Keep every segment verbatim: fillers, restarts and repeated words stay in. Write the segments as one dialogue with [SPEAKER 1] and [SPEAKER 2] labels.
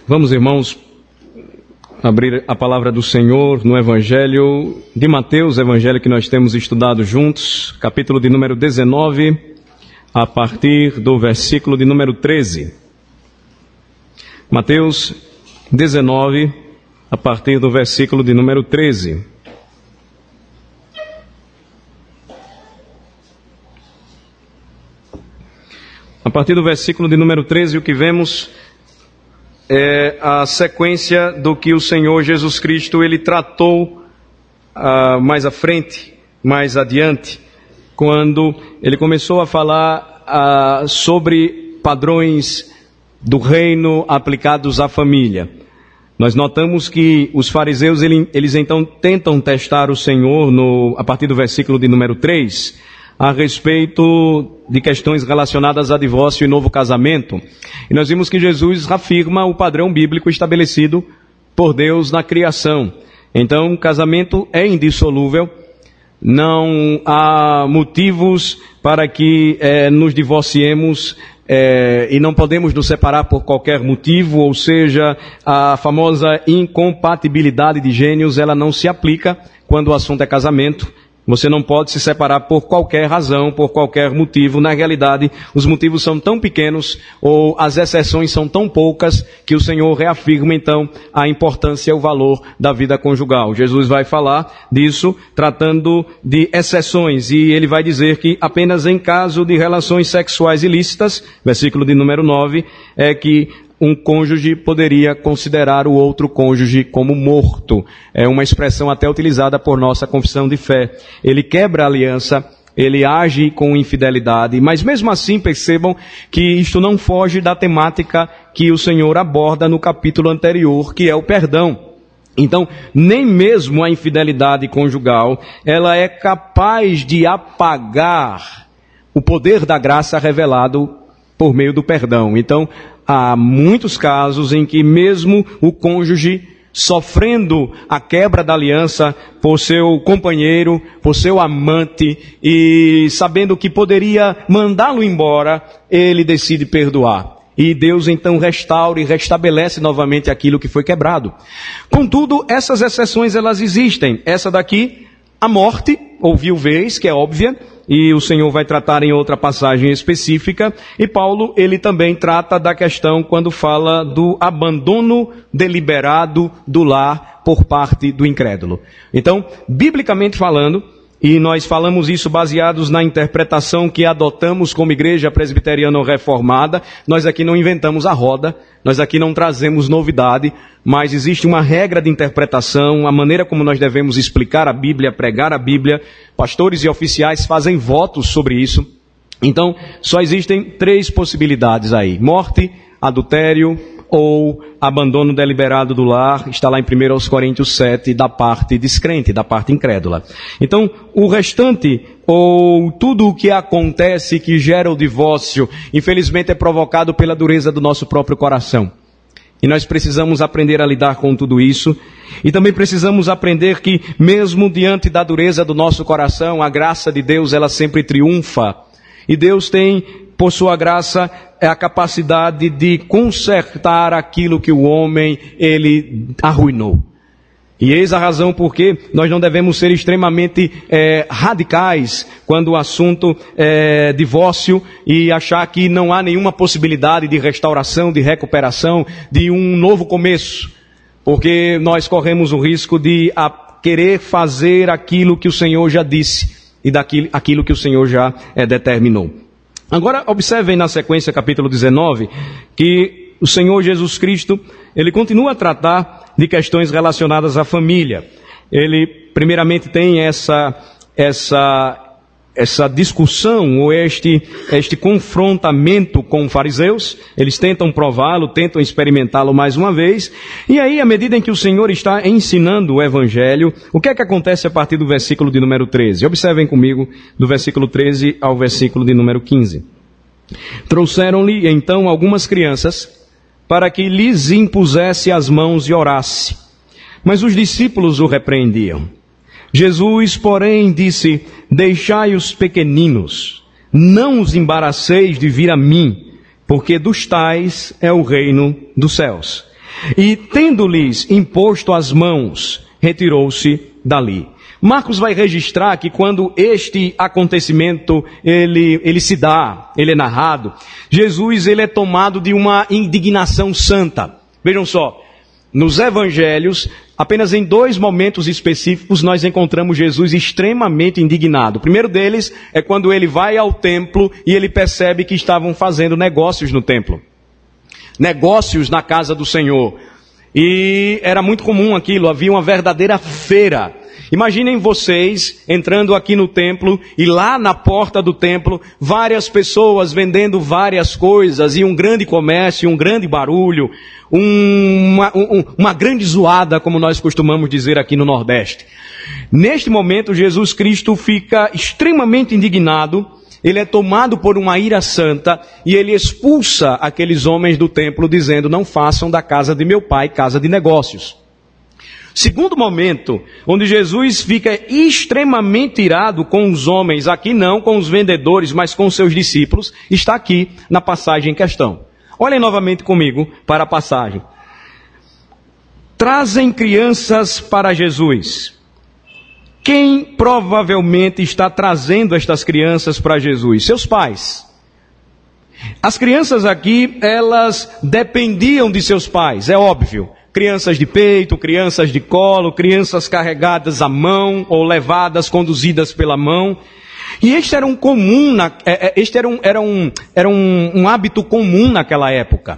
[SPEAKER 1] Vamos, irmãos, abrir a palavra do Senhor no Evangelho de Mateus, Evangelho que nós temos estudado juntos, capítulo de número dezenove, a partir do versículo de número treze. Mateus dezenove, a partir do versículo de número treze. A partir do versículo de número treze, o que vemos é a sequência do que o Senhor Jesus Cristo ele tratou uh, mais à frente, mais adiante, quando ele começou a falar uh, sobre padrões do reino aplicados à família. Nós notamos que os fariseus, ele, eles então tentam testar o Senhor no, a partir do versículo de número três, a respeito de questões relacionadas a divórcio e novo casamento. E nós vimos que Jesus afirma o padrão bíblico estabelecido por Deus na criação. Então, o casamento é indissolúvel, não há motivos para que eh, nos divorciemos eh, e não podemos nos separar por qualquer motivo, ou seja, a famosa incompatibilidade de gênios, ela não se aplica quando o assunto é casamento. Você não pode se separar por qualquer razão, por qualquer motivo. Na realidade, os motivos são tão pequenos ou as exceções são tão poucas que o Senhor reafirma, então, a importância e o valor da vida conjugal. Jesus vai falar disso tratando de exceções e ele vai dizer que apenas em caso de relações sexuais ilícitas, versículo de número nove, é que um cônjuge poderia considerar o outro cônjuge como morto. É uma expressão até utilizada por nossa confissão de fé. Ele quebra a aliança, ele age com infidelidade, mas mesmo assim percebam que isto não foge da temática que o Senhor aborda no capítulo anterior, que é o perdão. Então, nem mesmo a infidelidade conjugal, ela é capaz de apagar o poder da graça revelado por meio do perdão. Então, há muitos casos em que mesmo o cônjuge, sofrendo a quebra da aliança por seu companheiro, por seu amante, e sabendo que poderia mandá-lo embora, ele decide perdoar. E Deus então restaura e restabelece novamente aquilo que foi quebrado. Contudo, essas exceções elas existem. Essa daqui, a morte, ou viuvez, que é óbvia, e o Senhor vai tratar em outra passagem específica, e Paulo, ele também trata da questão quando fala do abandono deliberado do lar por parte do incrédulo. Então, biblicamente falando, e nós falamos isso baseados na interpretação que adotamos como igreja presbiteriana reformada, nós aqui não inventamos a roda, nós aqui não trazemos novidade, mas existe uma regra de interpretação, a maneira como nós devemos explicar a Bíblia, pregar a Bíblia. Pastores e oficiais fazem votos sobre isso. Então, só existem três possibilidades aí: morte, adultério ou abandono deliberado do lar. Está lá em primeira Coríntios sete, da parte descrente, da parte incrédula. Então, o restante, ou tudo o que acontece que gera o divórcio, infelizmente é provocado pela dureza do nosso próprio coração. E nós precisamos aprender a lidar com tudo isso. E também precisamos aprender que, mesmo diante da dureza do nosso coração, a graça de Deus, ela sempre triunfa. E Deus tem, por sua graça, a capacidade de consertar aquilo que o homem, ele arruinou. E eis a razão por que nós não devemos ser extremamente é, radicais quando o assunto é divórcio e achar que não há nenhuma possibilidade de restauração, de recuperação, de um novo começo. Porque nós corremos o risco de a, querer fazer aquilo que o Senhor já disse e daquilo aquilo que o Senhor já é, determinou. Agora, observem na sequência, capítulo dezenove, que o Senhor Jesus Cristo, ele continua a tratar de questões relacionadas à família. Ele, primeiramente, tem essa, essa, essa discussão, ou este, este confrontamento com fariseus. Eles tentam prová-lo, tentam experimentá-lo mais uma vez. E aí, à medida em que o Senhor está ensinando o Evangelho, o que é que acontece a partir do versículo de número treze? Observem comigo, do versículo treze ao versículo de número quinze. Trouxeram-lhe, então, algumas crianças, para que lhes impusesse as mãos e orasse. Mas os discípulos o repreendiam. Jesus, porém, disse: deixai os pequeninos, não os embaraceis de vir a mim, porque dos tais é o reino dos céus. E, tendo-lhes imposto as mãos, retirou-se dali. Marcos vai registrar que quando este acontecimento ele, ele se dá, ele é narrado, Jesus ele é tomado de uma indignação santa. Vejam só, nos evangelhos, apenas em dois momentos específicos nós encontramos Jesus extremamente indignado. O primeiro deles é quando ele vai ao templo e ele percebe que estavam fazendo negócios no templo. Negócios na casa do Senhor. E era muito comum aquilo, havia uma verdadeira feira. Imaginem vocês entrando aqui no templo e lá na porta do templo, várias pessoas vendendo várias coisas e um grande comércio, um grande barulho, uma, um, uma grande zoada, como nós costumamos dizer aqui no Nordeste. Neste momento, Jesus Cristo fica extremamente indignado, ele é tomado por uma ira santa e ele expulsa aqueles homens do templo dizendo, não façam da casa de meu pai casa de negócios. Segundo momento, onde Jesus fica extremamente irado com os homens, aqui não com os vendedores, mas com os seus discípulos, está aqui na passagem em questão. Olhem novamente comigo para a passagem. Trazem crianças para Jesus. Quem provavelmente está trazendo estas crianças para Jesus? Seus pais. As crianças aqui, elas dependiam de seus pais, é óbvio. Crianças de peito, crianças de colo, crianças carregadas à mão ou levadas, conduzidas pela mão. E este era um comum, na, este era, um, era, um, era um, um hábito comum naquela época.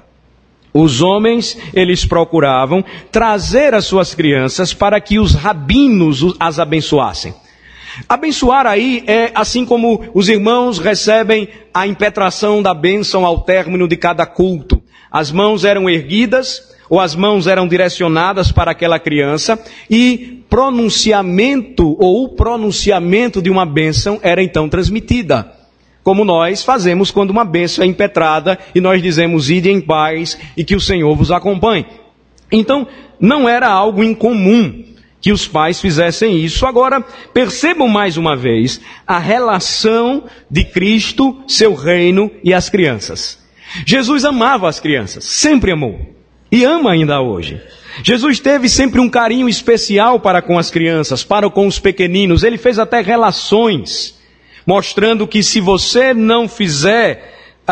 [SPEAKER 1] Os homens, eles procuravam trazer as suas crianças para que os rabinos as abençoassem. Abençoar aí é assim como os irmãos recebem a impetração da bênção ao término de cada culto. As mãos eram erguidas, ou as mãos eram direcionadas para aquela criança, e pronunciamento, ou o pronunciamento de uma bênção era então transmitida. Como nós fazemos quando uma bênção é impetrada, e nós dizemos, ide em paz, e que o Senhor vos acompanhe. Então, não era algo incomum que os pais fizessem isso. Agora, percebam mais uma vez a relação de Cristo, seu reino e as crianças. Jesus amava as crianças, sempre amou. E ama ainda hoje. Jesus teve sempre um carinho especial para com as crianças, para com os pequeninos. Ele fez até relações, mostrando que se você não fizer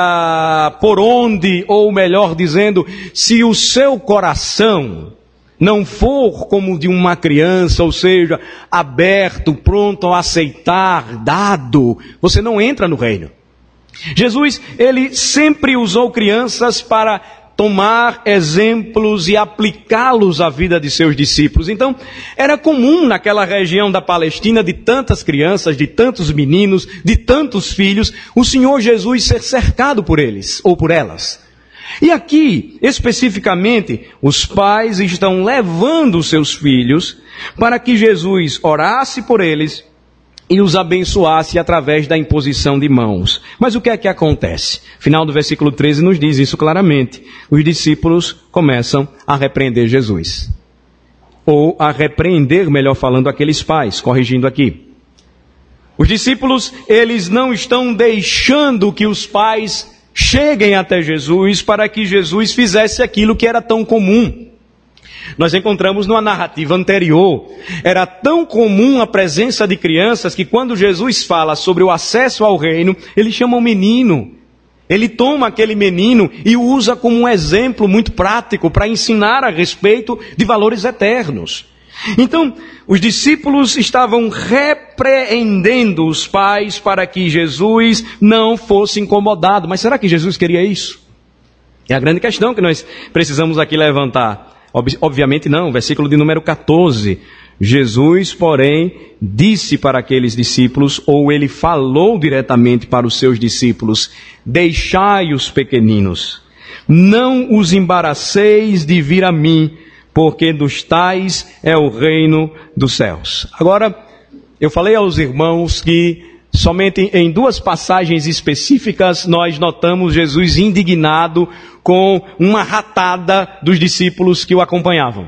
[SPEAKER 1] ah, por onde, ou melhor dizendo, se o seu coração não for como de uma criança, ou seja, aberto, pronto a aceitar, dado, você não entra no reino. Jesus, ele sempre usou crianças para tomar exemplos e aplicá-los à vida de seus discípulos. Então, era comum naquela região da Palestina, de tantas crianças, de tantos meninos, de tantos filhos, o Senhor Jesus ser cercado por eles, ou por elas. E aqui, especificamente, os pais estão levando os seus filhos para que Jesus orasse por eles e os abençoasse através da imposição de mãos. Mas o que é que acontece? Final do versículo treze nos diz isso claramente. Os discípulos começam a repreender Jesus. Ou a repreender, melhor falando, aqueles pais, corrigindo aqui. Os discípulos, eles não estão deixando que os pais cheguem até Jesus para que Jesus fizesse aquilo que era tão comum. Nós encontramos numa narrativa anterior, era tão comum a presença de crianças que quando Jesus fala sobre o acesso ao reino, ele chama o menino. Ele toma aquele menino e o usa como um exemplo muito prático para ensinar a respeito de valores eternos. Então, os discípulos estavam repreendendo os pais para que Jesus não fosse incomodado. Mas será que Jesus queria isso? É a grande questão que nós precisamos aqui levantar. Obviamente não, versículo de número catorze. Jesus, porém, disse para aqueles discípulos, ou ele falou diretamente para os seus discípulos, deixai os pequeninos, não os embaraceis de vir a mim, porque dos tais é o reino dos céus. Agora, eu falei aos irmãos que somente em duas passagens específicas nós notamos Jesus indignado com uma ratada dos discípulos que o acompanhavam.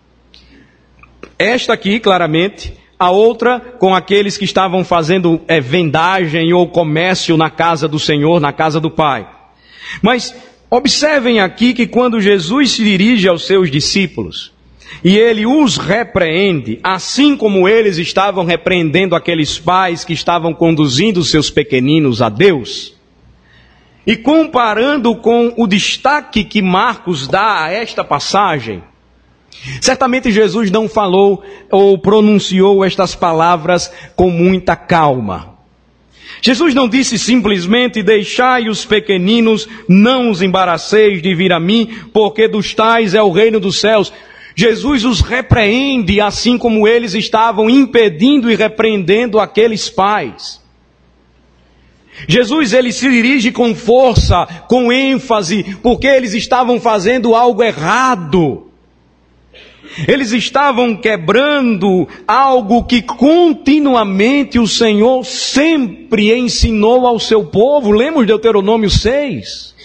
[SPEAKER 1] Esta aqui, claramente, a outra com aqueles que estavam fazendo é, vendagem ou comércio na casa do Senhor, na casa do Pai. Mas Observem aqui que quando Jesus se dirige aos seus discípulos, e ele os repreende, assim como eles estavam repreendendo aqueles pais que estavam conduzindo seus pequeninos a Deus, e comparando com o destaque que Marcos dá a esta passagem, certamente Jesus não falou ou pronunciou estas palavras com muita calma. Jesus não disse simplesmente: deixai os pequeninos, não os embaraceis de vir a mim, porque dos tais é o reino dos céus. Jesus os repreende, assim como eles estavam impedindo e repreendendo aqueles pais. Jesus, ele se dirige com força, com ênfase, porque eles estavam fazendo algo errado. Eles estavam quebrando algo que continuamente o Senhor sempre ensinou ao seu povo. Lemos Deuteronômio seis.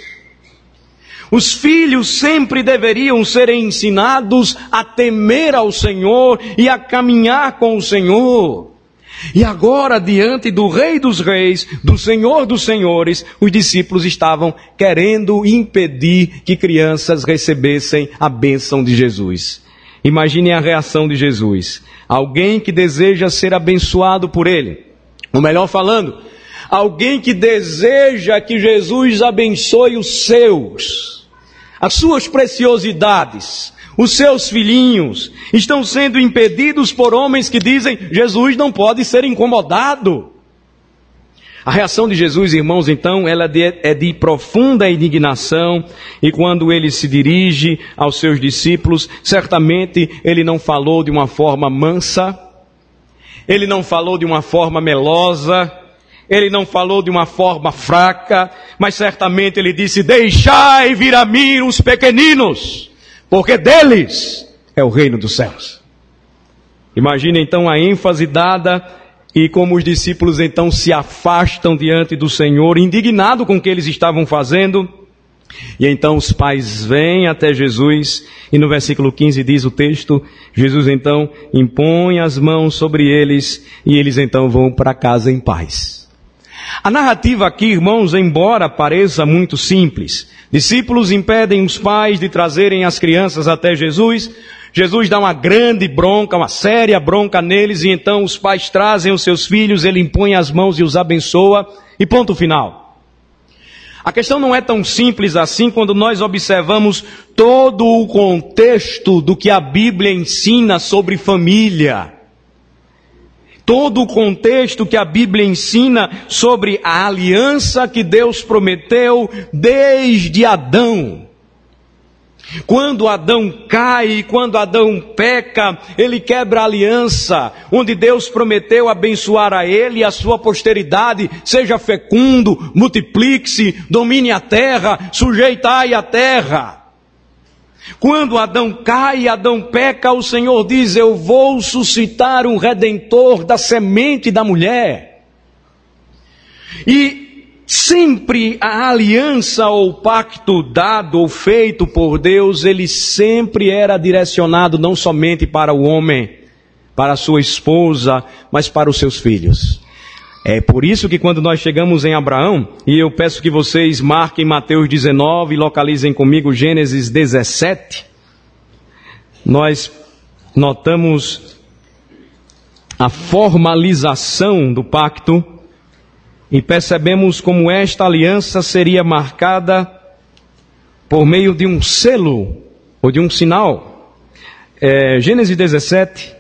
[SPEAKER 1] Os filhos sempre deveriam ser ensinados a temer ao Senhor e a caminhar com o Senhor. E agora, diante do Rei dos Reis, do Senhor dos Senhores, os discípulos estavam querendo impedir que crianças recebessem a bênção de Jesus. Imaginem a reação de Jesus. Alguém que deseja ser abençoado por Ele. Ou melhor falando, alguém que deseja que Jesus abençoe os seus. As suas preciosidades, os seus filhinhos, estão sendo impedidos por homens que dizem: Jesus não pode ser incomodado. A reação de Jesus, irmãos, então, ela é de profunda indignação, e quando ele se dirige aos seus discípulos, certamente ele não falou de uma forma mansa, ele não falou de uma forma melosa, ele não falou de uma forma fraca, mas certamente ele disse: deixai vir a mim os pequeninos, porque deles é o reino dos céus. Imagine então a ênfase dada, e como os discípulos então se afastam diante do Senhor, indignados com o que eles estavam fazendo. E então os pais vêm até Jesus, e no versículo quinze diz o texto, Jesus então impõe as mãos sobre eles, e eles então vão para casa em paz. A narrativa aqui, irmãos, embora pareça muito simples, discípulos impedem os pais de trazerem as crianças até Jesus. Jesus dá uma grande bronca, uma séria bronca neles, e então os pais trazem os seus filhos, ele impõe as mãos e os abençoa, e ponto final. A questão não é tão simples assim quando nós observamos todo o contexto do que a Bíblia ensina sobre família. Todo o contexto que a Bíblia ensina sobre a aliança que Deus prometeu desde Adão. Quando Adão cai, quando Adão peca, ele quebra a aliança, onde Deus prometeu abençoar a ele e a sua posteridade, seja fecundo, multiplique-se, domine a terra, sujeitai a terra. Quando Adão cai, Adão peca, o Senhor diz: eu vou suscitar um redentor da semente da mulher. E sempre a aliança ou pacto dado ou feito por Deus, ele sempre era direcionado não somente para o homem, para a sua esposa, mas para os seus filhos. É por isso que quando nós chegamos em Abraão, e eu peço que vocês marquem Mateus dezenove e localizem comigo Gênesis dezessete, nós notamos a formalização do pacto, e percebemos como esta aliança seria marcada por meio de um selo, ou de um sinal. É, Gênesis dezessete,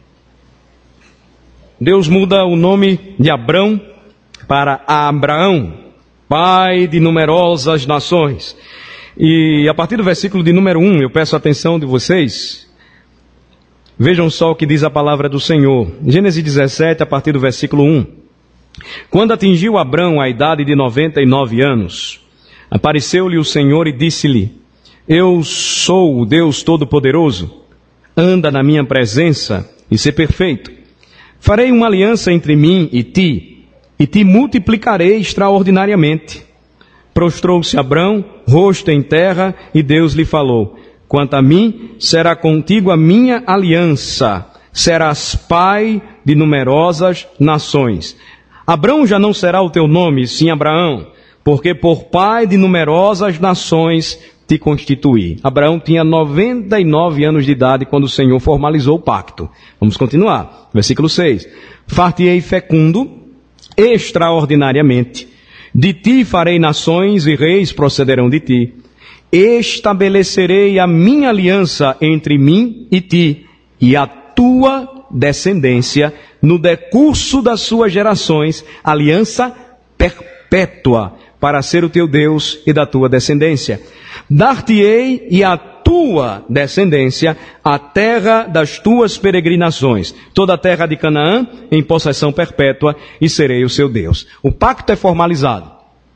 [SPEAKER 1] Deus muda o nome de Abrão para Abraão, pai de numerosas nações. E a partir do versículo de número um, eu peço a atenção de vocês. Vejam só o que diz a palavra do Senhor. Gênesis dezessete, a partir do versículo um. Quando atingiu Abrão a idade de noventa e nove anos, apareceu-lhe o Senhor e disse-lhe: eu sou o Deus Todo-Poderoso, anda na minha presença e sê perfeito. Farei uma aliança entre mim e ti, e te multiplicarei extraordinariamente. Prostrou-se Abrão, rosto em terra, e Deus lhe falou: quanto a mim, será contigo a minha aliança, serás pai de numerosas nações. Abrão já não será o teu nome, sim Abraão, porque por pai de numerosas nações te constituí. Abraão tinha noventa e nove anos de idade quando o Senhor formalizou o pacto. Vamos continuar. Versículo seis. Far-te-ei fecundo extraordinariamente. De ti farei nações e reis procederão de ti. Estabelecerei a minha aliança entre mim e ti e a tua descendência no decurso das suas gerações, aliança perpétua, para ser o teu Deus e da tua descendência. Dar-te-ei e a tua descendência a terra das tuas peregrinações, toda a terra de Canaã em possessão perpétua, e serei o seu Deus. O pacto é formalizado.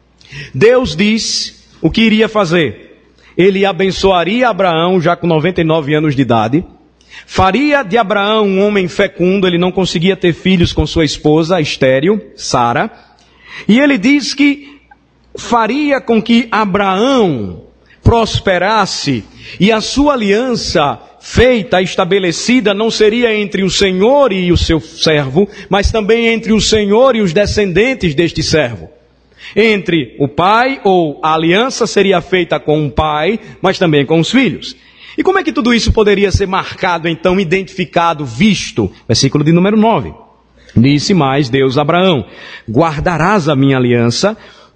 [SPEAKER 1] Deus diz o que iria fazer. Ele abençoaria Abraão já com noventa e nove anos de idade, faria de Abraão um homem fecundo, ele não conseguia ter filhos com sua esposa estéril, Sara, e ele diz que faria com que Abraão prosperasse, e a sua aliança feita, estabelecida, não seria entre o Senhor e o seu servo, mas também entre o Senhor e os descendentes deste servo. Entre o pai, ou a aliança seria feita com o pai, mas também com os filhos. E como é que tudo isso poderia ser marcado, então, identificado, visto? Versículo de número nove. Disse mais Deus a Abraão: guardarás a minha aliança,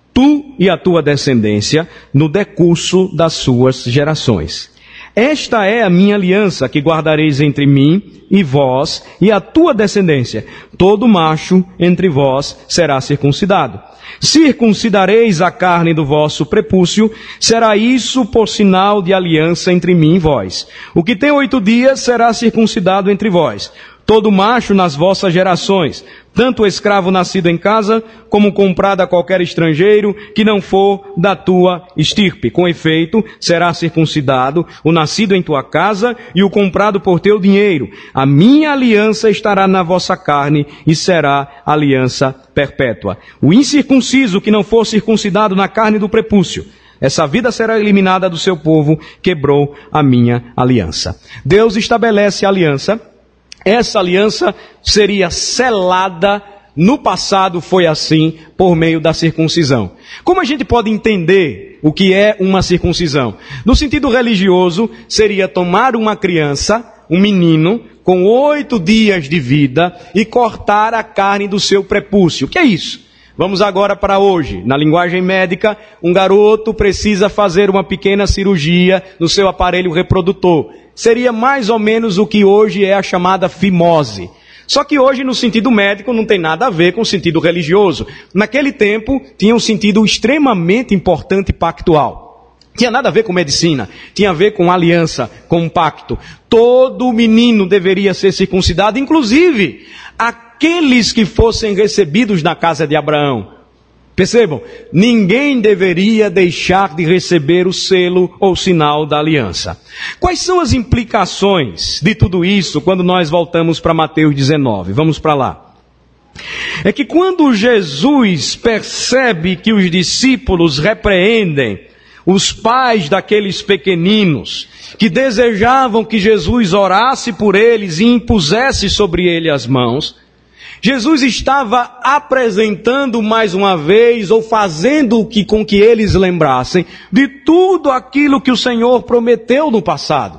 [SPEAKER 1] tu e a tua descendência, no decurso das suas gerações. Esta é a minha aliança que guardareis entre mim e vós e a tua descendência. Todo macho entre vós será circuncidado. Circuncidareis a carne do vosso prepúcio, será isso por sinal de aliança entre mim e vós. O que tem oito dias será circuncidado entre vós. Todo macho nas vossas gerações, tanto o escravo nascido em casa, como comprado a qualquer estrangeiro, que não for da tua estirpe. Com efeito, será circuncidado o nascido em tua casa e o comprado por teu dinheiro. A minha aliança estará na vossa carne e será aliança perpétua. O incircunciso que não for circuncidado na carne do prepúcio, essa vida será eliminada do seu povo, quebrou a minha aliança. Deus estabelece a aliança. Essa aliança seria selada, no passado foi assim, por meio da circuncisão. Como a gente pode entender o que é uma circuncisão? No sentido religioso, seria tomar uma criança, um menino, com oito dias de vida, e cortar a carne do seu prepúcio. O que é isso? Vamos agora para hoje. Na linguagem médica, um garoto precisa fazer uma pequena cirurgia no seu aparelho reprodutor. Seria mais ou menos o que hoje é a chamada fimose. Só que hoje, no sentido médico, não tem nada a ver com o sentido religioso. Naquele tempo, tinha um sentido extremamente importante e pactual. Tinha nada a ver com medicina, tinha a ver com aliança, com um pacto. Todo menino deveria ser circuncidado, inclusive aqueles que fossem recebidos na casa de Abraão. Percebam, ninguém deveria deixar de receber o selo ou sinal da aliança. Quais são as implicações de tudo isso quando nós voltamos para Mateus dezenove? Vamos para lá. É que quando Jesus percebe que os discípulos repreendem os pais daqueles pequeninos, que desejavam que Jesus orasse por eles e impusesse sobre ele as mãos, Jesus estava apresentando mais uma vez, ou fazendo que, com que eles lembrassem de tudo aquilo que o Senhor prometeu no passado.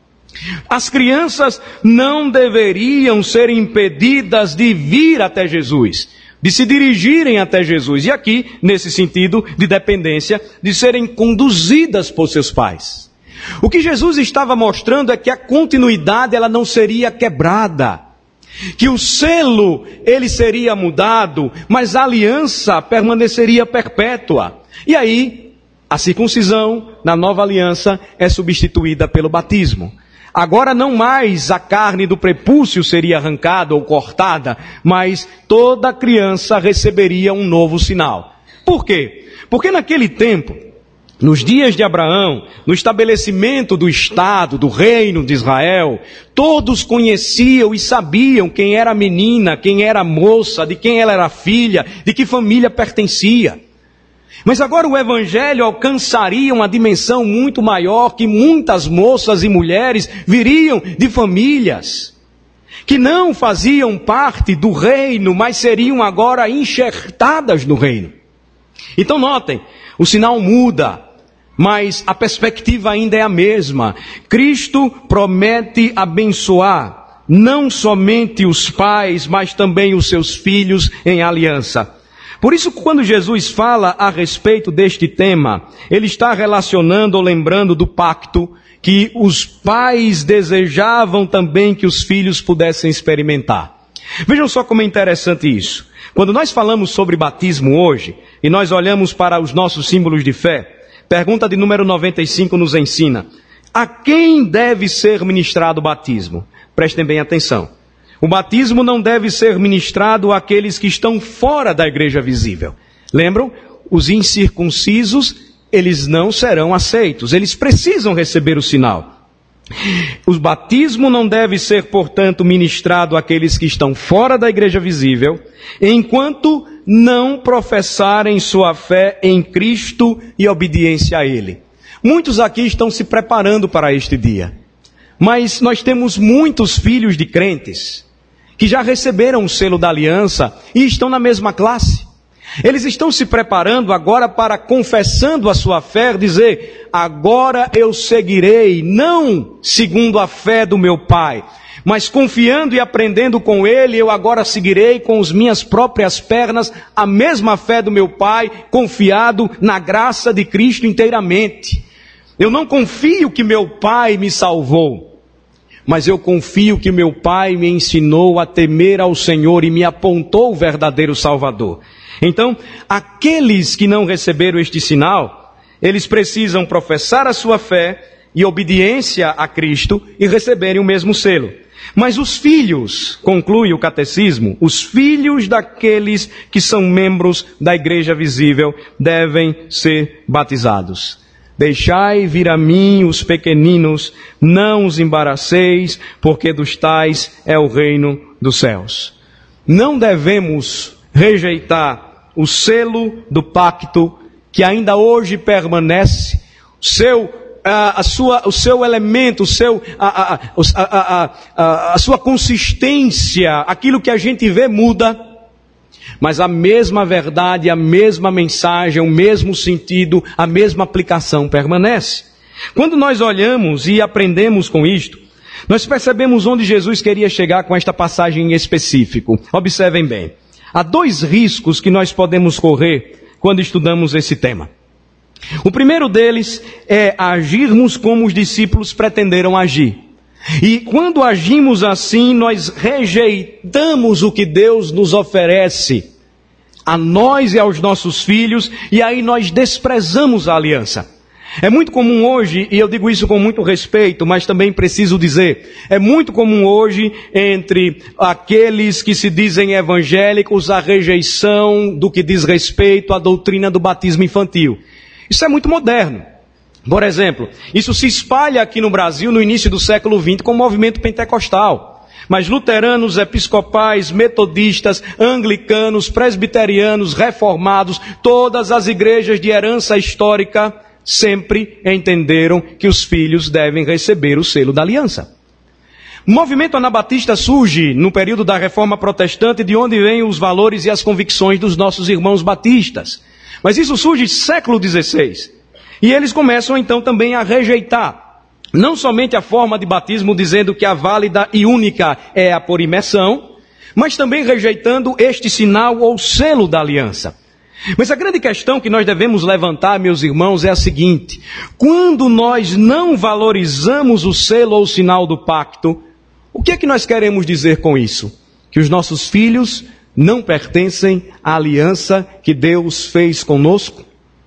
[SPEAKER 1] As crianças não deveriam ser impedidas de vir até Jesus, de se dirigirem até Jesus. E aqui, nesse sentido de dependência, de serem conduzidas por seus pais. O que Jesus estava mostrando é que a continuidade ela não seria quebrada. Que o selo, ele seria mudado, mas a aliança permaneceria perpétua. E aí, a circuncisão, na nova aliança, é substituída pelo batismo. Agora não mais a carne do prepúcio seria arrancada ou cortada, mas toda criança receberia um novo sinal. Por quê? Porque naquele tempo, nos dias de Abraão, no estabelecimento do Estado, do reino de Israel, todos conheciam e sabiam quem era a menina, quem era a moça, de quem ela era filha, de que família pertencia. Mas agora o Evangelho alcançaria uma dimensão muito maior, que muitas moças e mulheres viriam de famílias que não faziam parte do reino, mas seriam agora enxertadas no reino. Então notem, o sinal muda, mas a perspectiva ainda é a mesma. Cristo promete abençoar não somente os pais, mas também os seus filhos em aliança. Por isso, quando Jesus fala a respeito deste tema, ele está relacionando ou lembrando do pacto que os pais desejavam também que os filhos pudessem experimentar. Vejam só como é interessante isso. Quando nós falamos sobre batismo hoje, e nós olhamos para os nossos símbolos de fé, pergunta de número noventa e cinco nos ensina: a quem deve ser ministrado o batismo? Prestem bem atenção. O batismo não deve ser ministrado àqueles que estão fora da igreja visível. Lembram? Os incircuncisos, eles não serão aceitos. Eles precisam receber o sinal. O batismo não deve ser, portanto, ministrado àqueles que estão fora da igreja visível, enquanto não professarem sua fé em Cristo e obediência a Ele. Muitos aqui estão se preparando para este dia. Mas nós temos muitos filhos de crentes que já receberam o selo da aliança e estão na mesma classe. Eles estão se preparando agora para, confessando a sua fé, dizer: agora eu seguirei, não segundo a fé do meu pai, mas confiando e aprendendo com ele, eu agora seguirei com as minhas próprias pernas a mesma fé do meu pai, confiado na graça de Cristo inteiramente. Eu não confio que meu pai me salvou, mas eu confio que meu pai me ensinou a temer ao Senhor e me apontou o verdadeiro Salvador. Então, aqueles que não receberam este sinal, eles precisam professar a sua fé e obediência a Cristo e receberem o mesmo selo. Mas os filhos, conclui o catecismo, os filhos daqueles que são membros da igreja visível devem ser batizados. Deixai vir a mim os pequeninos, não os embaraceis, porque dos tais é o reino dos céus. Não devemos rejeitar o selo do pacto que ainda hoje permanece, o seu, a, a sua, o seu elemento, o seu, a, a, a, a, a sua consistência, aquilo que a gente vê muda, mas a mesma verdade, a mesma mensagem, o mesmo sentido, a mesma aplicação permanece. Quando nós olhamos e aprendemos com isto, nós percebemos onde Jesus queria chegar com esta passagem em específico. Observem bem. Há dois riscos que nós podemos correr quando estudamos esse tema. O primeiro deles é agirmos como os discípulos pretenderam agir. E quando agimos assim, nós rejeitamos o que Deus nos oferece a nós e aos nossos filhos, e aí nós desprezamos a aliança. É muito comum hoje, e eu digo isso com muito respeito, mas também preciso dizer, é muito comum hoje entre aqueles que se dizem evangélicos a rejeição do que diz respeito à doutrina do batismo infantil. Isso é muito moderno. Por exemplo, isso se espalha aqui no Brasil no início do século vinte com o movimento pentecostal. Mas luteranos, episcopais, metodistas, anglicanos, presbiterianos, reformados, todas as igrejas de herança histórica sempre entenderam que os filhos devem receber o selo da aliança. O movimento anabatista surge no período da Reforma Protestante, de onde vêm os valores e as convicções dos nossos irmãos batistas. Mas isso surge no século dezesseis. E eles começam então também a rejeitar, não somente a forma de batismo, dizendo que a válida e única é a por imersão, mas também rejeitando este sinal ou selo da aliança. Mas a grande questão que nós devemos levantar, meus irmãos, é a seguinte: quando nós não valorizamos o selo ou o sinal do pacto, o que é que nós queremos dizer com isso? Que os nossos filhos não pertencem à aliança que Deus fez conosco?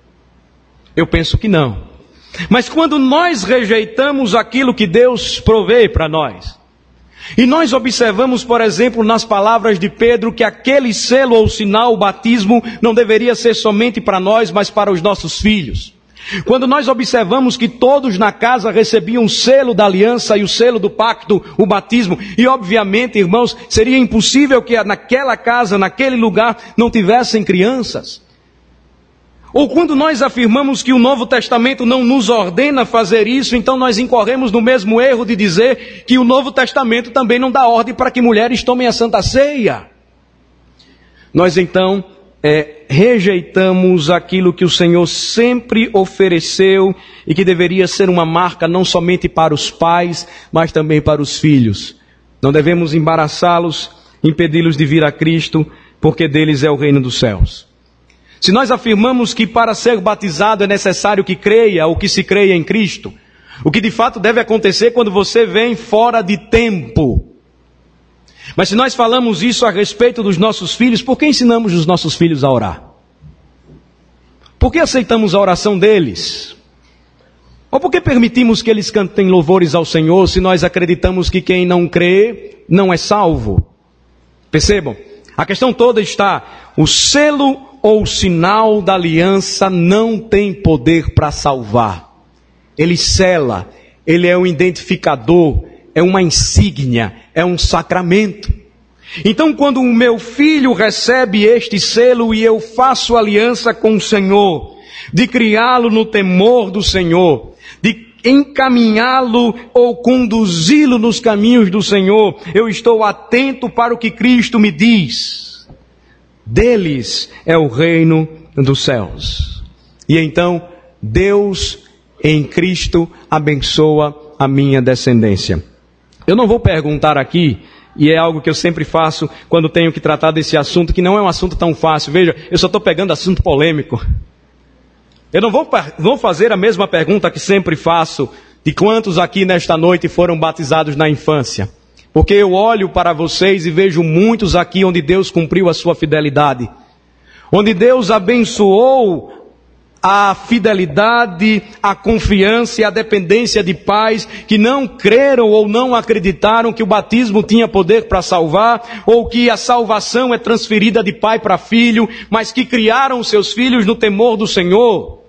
[SPEAKER 1] Eu penso que não. Mas quando nós rejeitamos aquilo que Deus provê para nós, e nós observamos, por exemplo, nas palavras de Pedro, que aquele selo ou sinal, o batismo, não deveria ser somente para nós, mas para os nossos filhos. Quando nós observamos que todos na casa recebiam o selo da aliança e o selo do pacto, o batismo, e obviamente, irmãos, seria impossível que naquela casa, naquele lugar, não tivessem crianças. Ou quando nós afirmamos que o Novo Testamento não nos ordena fazer isso, então nós incorremos no mesmo erro de dizer que o Novo Testamento também não dá ordem para que mulheres tomem a Santa Ceia. Nós então é, rejeitamos aquilo que o Senhor sempre ofereceu e que deveria ser uma marca não somente para os pais, mas também para os filhos. Não devemos embaraçá-los, impedi-los de vir a Cristo, porque deles é o reino dos céus. Se nós afirmamos que para ser batizado é necessário que creia ou que se creia em Cristo, o que de fato deve acontecer quando você vem fora de tempo. Mas se nós falamos isso a respeito dos nossos filhos, por que ensinamos os nossos filhos a orar? Por que aceitamos a oração deles? Ou por que permitimos que eles cantem louvores ao Senhor se nós acreditamos que quem não crê não é salvo? Percebam, a questão toda está, o selo ou sinal da aliança não tem poder para salvar. Ele sela, ele é um identificador, é uma insígnia, é um sacramento. Então, quando o meu filho recebe este selo e eu faço aliança com o Senhor, de criá-lo no temor do Senhor, de encaminhá-lo ou conduzi-lo nos caminhos do Senhor, eu estou atento para o que Cristo me diz. Deles é o reino dos céus. E então, Deus em Cristo abençoa a minha descendência. Eu não vou perguntar aqui, e é algo que eu sempre faço quando tenho que tratar desse assunto, que não é um assunto tão fácil. Veja, eu só estou pegando assunto polêmico. Eu não vou, vou fazer a mesma pergunta que sempre faço, de quantos aqui nesta noite foram batizados na infância. Porque eu olho para vocês e vejo muitos aqui onde Deus cumpriu a sua fidelidade. Onde Deus abençoou a fidelidade, a confiança e a dependência de pais que não creram ou não acreditaram que o batismo tinha poder para salvar, ou que a salvação é transferida de pai para filho, mas que criaram seus filhos no temor do Senhor.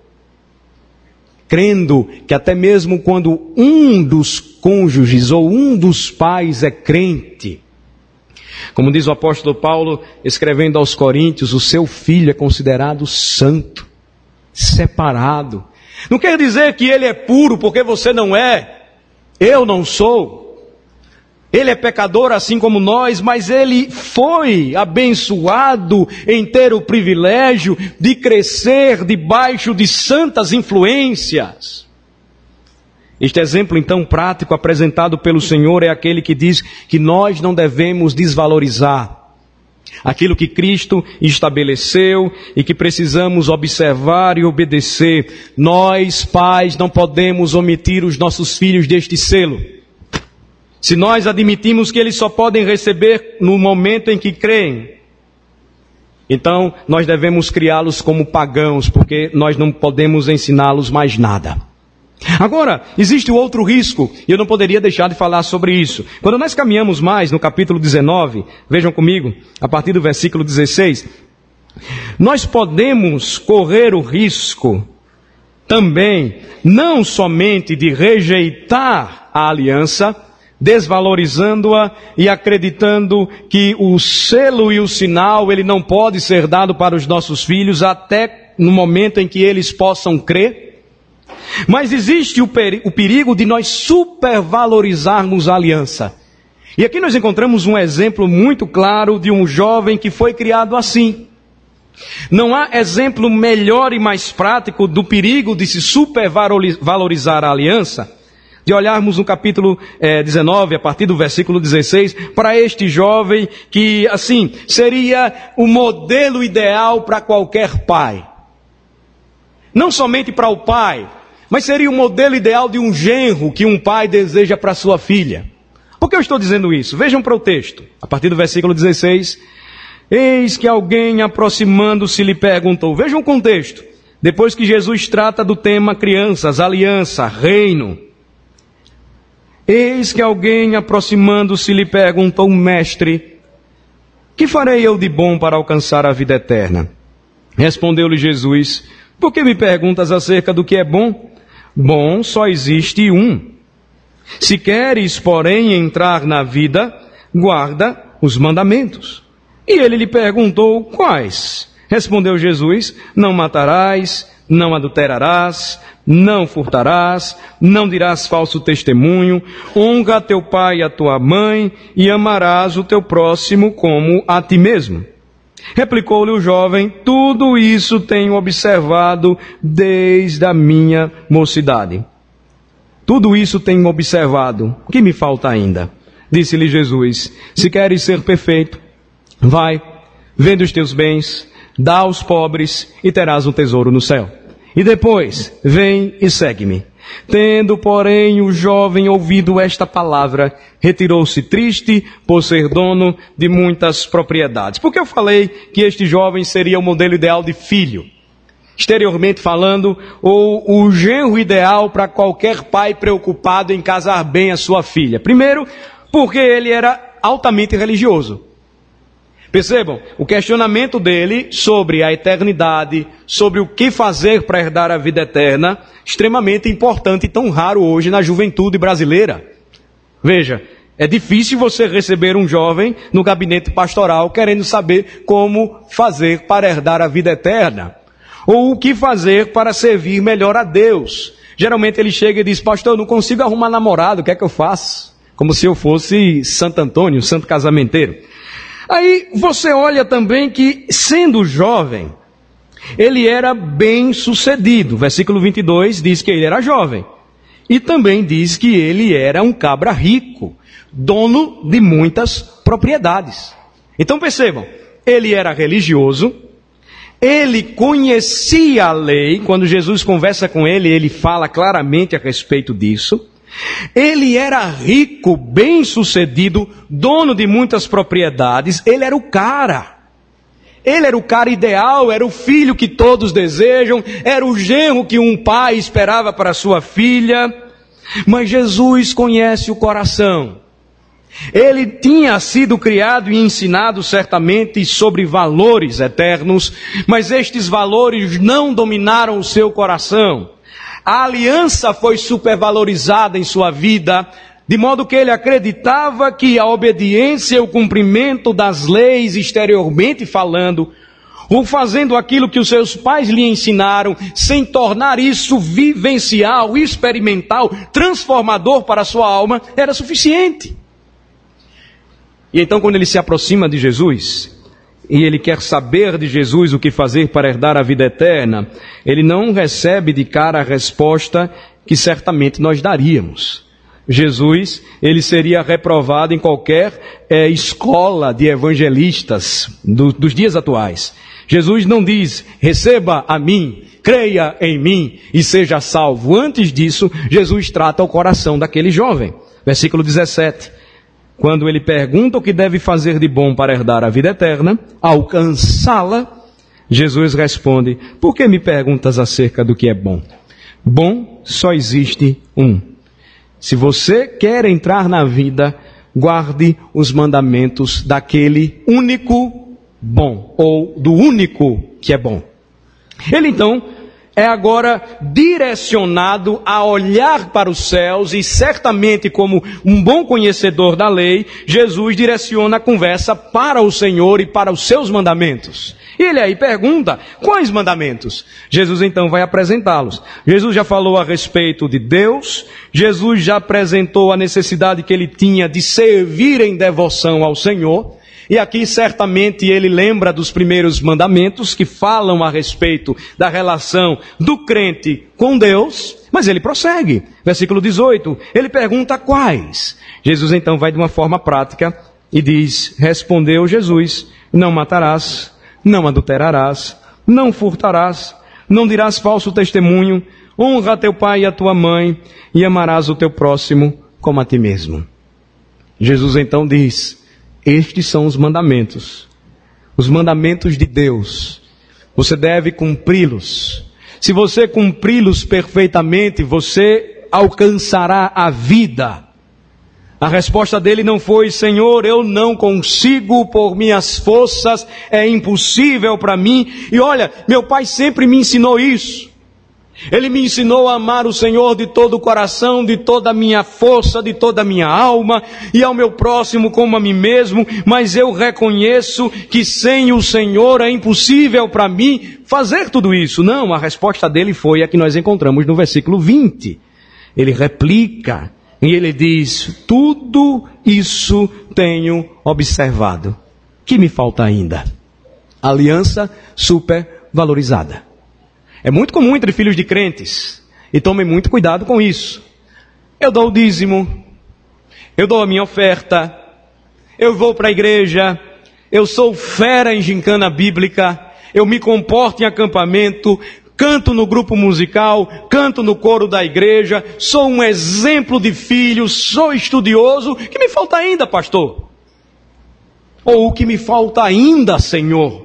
[SPEAKER 1] Crendo que até mesmo quando um dos cônjuges ou um dos pais é crente, como diz o apóstolo Paulo, escrevendo aos Coríntios, o seu filho é considerado santo, separado. Não quer dizer que ele é puro porque você não é, eu não sou. Ele é pecador assim como nós, mas ele foi abençoado em ter o privilégio de crescer debaixo de santas influências. Este exemplo então prático apresentado pelo Senhor é aquele que diz que nós não devemos desvalorizar aquilo que Cristo estabeleceu e que precisamos observar e obedecer. Nós, pais, não podemos omitir os nossos filhos deste selo. Se nós admitimos que eles só podem receber no momento em que creem, então nós devemos criá-los como pagãos, porque nós não podemos ensiná-los mais nada. Agora, existe o outro risco, e eu não poderia deixar de falar sobre isso. Quando nós caminhamos mais no capítulo dezenove, vejam comigo, a partir do versículo dezesseis, nós podemos correr o risco também, não somente de rejeitar a aliança, desvalorizando-a e acreditando que o selo e o sinal, ele não pode ser dado para os nossos filhos até no momento em que eles possam crer. Mas existe o perigo de nós supervalorizarmos a aliança. E aqui nós encontramos um exemplo muito claro de um jovem que foi criado assim. Não há exemplo melhor e mais prático do perigo de se supervalorizar a aliança, de olharmos no capítulo eh, dezenove, a partir do versículo dezesseis, para este jovem que, assim, seria o modelo ideal para qualquer pai. Não somente para o pai, mas seria o modelo ideal de um genro que um pai deseja para sua filha. Por que eu estou dizendo isso? Vejam para o texto, a partir do versículo dezesseis. Eis que alguém aproximando-se lhe perguntou. Vejam o contexto. Depois que Jesus trata do tema crianças, aliança, reino. Eis que alguém aproximando-se lhe perguntou, mestre, que farei eu de bom para alcançar a vida eterna? Respondeu-lhe Jesus, por que me perguntas acerca do que é bom? Bom só existe um. Se queres, porém, entrar na vida, guarda os mandamentos. E ele lhe perguntou, quais? Respondeu Jesus, não matarás, não adulterarás, não furtarás, não dirás falso testemunho, honra a teu pai e a tua mãe, e amarás o teu próximo como a ti mesmo. Replicou-lhe o jovem: tudo isso tenho observado desde a minha mocidade. Tudo isso tenho observado. O que me falta ainda? Disse-lhe Jesus: se queres ser perfeito, vai, vende os teus bens, dá aos pobres e terás um tesouro no céu. E depois, vem e segue-me. Tendo, porém, o jovem ouvido esta palavra, retirou-se triste por ser dono de muitas propriedades. Por que eu falei que este jovem seria o modelo ideal de filho? Exteriormente falando, ou o genro ideal para qualquer pai preocupado em casar bem a sua filha. Primeiro, porque ele era altamente religioso. Percebam, o questionamento dele sobre a eternidade, sobre o que fazer para herdar a vida eterna, extremamente importante e tão raro hoje na juventude brasileira. Veja, é difícil você receber um jovem no gabinete pastoral querendo saber como fazer para herdar a vida eterna. Ou o que fazer para servir melhor a Deus. Geralmente ele chega e diz: pastor, eu não consigo arrumar namorado, o que é que eu faço? Como se eu fosse Santo Antônio, santo casamenteiro. Aí você olha também que, sendo jovem, ele era bem sucedido. Versículo vinte e dois diz que ele era jovem. E também diz que ele era um cabra rico, dono de muitas propriedades. Então percebam, ele era religioso, ele conhecia a lei. Quando Jesus conversa com ele, ele fala claramente a respeito disso. Ele era rico, bem-sucedido, dono de muitas propriedades. Ele era o cara. Ele era o cara ideal, era o filho que todos desejam, era o genro que um pai esperava para sua filha. Mas Jesus conhece o coração. Ele tinha sido criado e ensinado certamente sobre valores eternos, mas estes valores não dominaram o seu coração. A aliança foi supervalorizada em sua vida, de modo que ele acreditava que a obediência e o cumprimento das leis exteriormente falando, ou fazendo aquilo que os seus pais lhe ensinaram, sem tornar isso vivencial, experimental, transformador para a sua alma, era suficiente. E então quando ele se aproxima de Jesus, e ele quer saber de Jesus o que fazer para herdar a vida eterna, ele não recebe de cara a resposta que certamente nós daríamos. Jesus, ele seria reprovado em qualquer é, escola de evangelistas do, dos dias atuais. Jesus não diz: receba a mim, creia em mim e seja salvo. Antes disso, Jesus trata o coração daquele jovem. Versículo dezessete. Quando ele pergunta o que deve fazer de bom para herdar a vida eterna, alcançá-la, Jesus responde: por que me perguntas acerca do que é bom? Bom só existe um. Se você quer entrar na vida, guarde os mandamentos daquele único bom, ou do único que é bom. Ele então é agora direcionado a olhar para os céus e certamente, como um bom conhecedor da lei, Jesus direciona a conversa para o Senhor e para os seus mandamentos. E ele aí pergunta: quais mandamentos? Jesus então vai apresentá-los. Jesus já falou a respeito de Deus, Jesus já apresentou a necessidade que ele tinha de servir em devoção ao Senhor. E aqui certamente ele lembra dos primeiros mandamentos que falam a respeito da relação do crente com Deus, mas ele prossegue. Versículo dezoito, ele pergunta quais. Jesus então vai de uma forma prática e diz: respondeu Jesus: não matarás, não adulterarás, não furtarás, não dirás falso testemunho, honra teu pai e a tua mãe e amarás o teu próximo como a ti mesmo. Jesus então diz: estes são os mandamentos, os mandamentos de Deus. Você deve cumpri-los. Se você cumpri-los perfeitamente, você alcançará a vida. A resposta dele não foi: Senhor, eu não consigo por minhas forças, é impossível para mim. E olha, meu pai sempre me ensinou isso. Ele me ensinou a amar o Senhor de todo o coração, de toda a minha força, de toda a minha alma, e ao meu próximo como a mim mesmo, mas eu reconheço que sem o Senhor é impossível para mim fazer tudo isso. Não, a resposta dele foi a que nós encontramos no versículo vinte. Ele replica, e ele diz: tudo isso tenho observado. Que me falta ainda? Aliança supervalorizada. É muito comum entre filhos de crentes. E tomem muito cuidado com isso. Eu dou o dízimo. Eu dou a minha oferta. Eu vou para a igreja. Eu sou fera em gincana bíblica. Eu me comporto em acampamento. Canto no grupo musical. Canto no coro da igreja. Sou um exemplo de filho. Sou estudioso. O que me falta ainda, pastor? Ou o que me falta ainda, Senhor?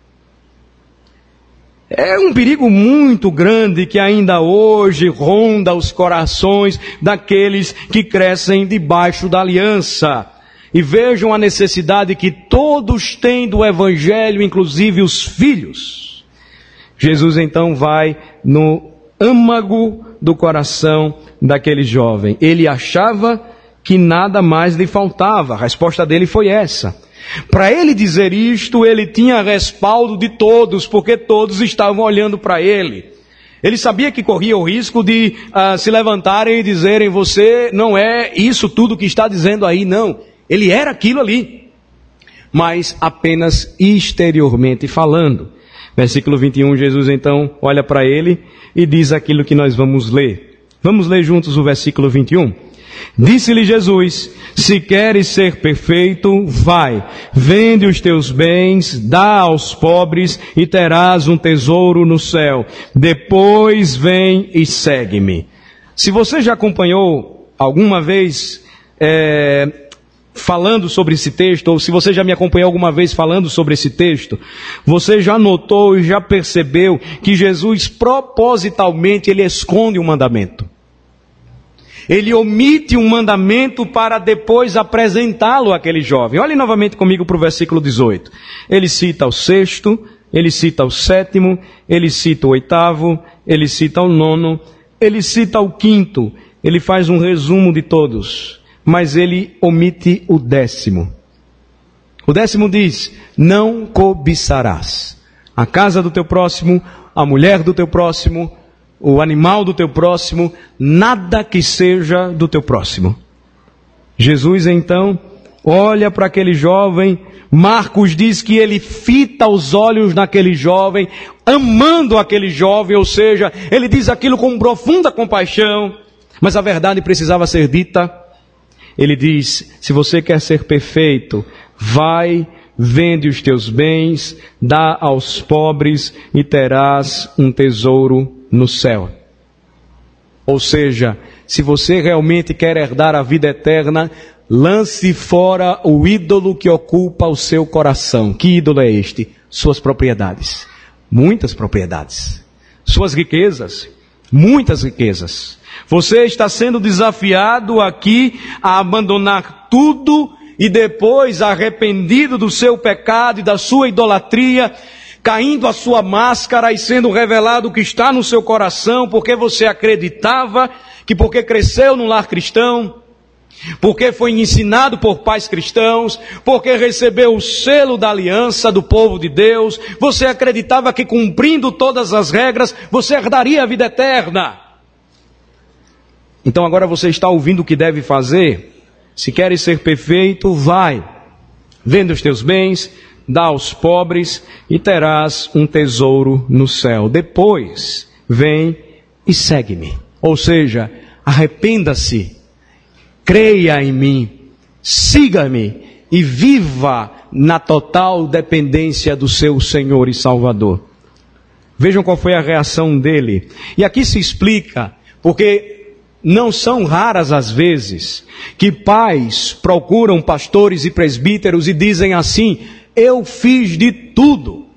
[SPEAKER 1] É um perigo muito grande que ainda hoje ronda os corações daqueles que crescem debaixo da aliança. E vejam a necessidade que todos têm do Evangelho, inclusive os filhos. Jesus então vai no âmago do coração daquele jovem. Ele achava que nada mais lhe faltava. A resposta dele foi essa. Para ele dizer isto, ele tinha respaldo de todos, porque todos estavam olhando para ele. Ele sabia que corria o risco de uh, se levantarem e dizerem: você não é isso tudo que está dizendo aí, não. Ele era aquilo ali, mas apenas exteriormente falando. Versículo vinte e um, Jesus então olha para ele e diz aquilo que nós vamos ler. Vamos ler juntos o versículo vinte e um. Disse-lhe Jesus: se queres ser perfeito, vai, vende os teus bens, dá aos pobres e terás um tesouro no céu. Depois vem e segue-me. Se você já acompanhou alguma vez é, falando sobre esse texto, ou se você já me acompanhou alguma vez falando sobre esse texto, você já notou e já percebeu que Jesus propositalmente ele esconde um mandamento. Ele omite um mandamento para depois apresentá-lo àquele jovem. Olhe novamente comigo para o versículo dezoito. Ele cita o sexto, ele cita o sétimo, ele cita o oitavo, ele cita o nono, ele cita o quinto. Ele faz um resumo de todos, mas ele omite o décimo. O décimo diz: não cobiçarás a casa do teu próximo, a mulher do teu próximo, o animal do teu próximo, nada que seja do teu próximo. Jesus então olha para aquele jovem. Marcos diz que ele fita os olhos naquele jovem, amando aquele jovem, ou seja, ele diz aquilo com profunda compaixão, mas a verdade precisava ser dita. Ele diz: se você quer ser perfeito, vai, vende os teus bens, dá aos pobres e terás um tesouro no céu. Ou seja, se você realmente quer herdar a vida eterna, lance fora o ídolo que ocupa o seu coração. Que ídolo é este? Suas propriedades. Muitas propriedades. Suas riquezas. Muitas riquezas. Você está sendo desafiado aqui a abandonar tudo e depois, arrependido do seu pecado e da sua idolatria, caindo a sua máscara e sendo revelado o que está no seu coração, porque você acreditava que porque cresceu num lar cristão, porque foi ensinado por pais cristãos, porque recebeu o selo da aliança do povo de Deus, você acreditava que cumprindo todas as regras, você herdaria a vida eterna. Então agora você está ouvindo o que deve fazer. Se queres ser perfeito, vai, vende os teus bens, dá aos pobres e terás um tesouro no céu. Depois, vem e segue-me. Ou seja, arrependa-se, creia em mim, siga-me e viva na total dependência do seu Senhor e Salvador. Vejam qual foi a reação dele. E aqui se explica, porque não são raras as vezes que pais procuram pastores e presbíteros e dizem assim: eu fiz de tudo.